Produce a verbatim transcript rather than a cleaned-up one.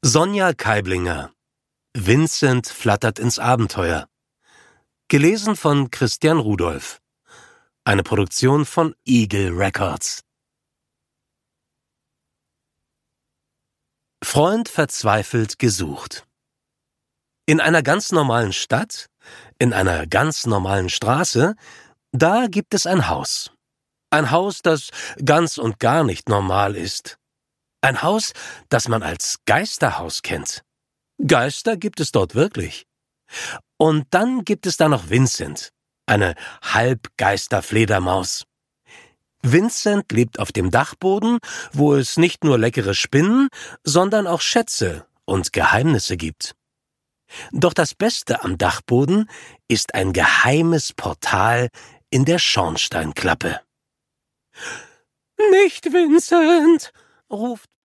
Sonja Keiblinger. Vincent flattert ins Abenteuer. Gelesen von Christian Rudolph. Eine Produktion von Eagle Records. Freund verzweifelt gesucht. In einer ganz normalen Stadt, in einer ganz normalen Straße, da gibt es ein Haus. Ein Haus, das ganz und gar nicht normal ist. Ein Haus, das man als Geisterhaus kennt. Geister gibt es dort wirklich. Und dann gibt es da noch Vincent, eine Halbgeister-Fledermaus. Vincent lebt auf dem Dachboden, wo es nicht nur leckere Spinnen, sondern auch Schätze und Geheimnisse gibt. Doch das Beste am Dachboden ist ein geheimes Portal in der Schornsteinklappe. »Nicht Vincent«, ruft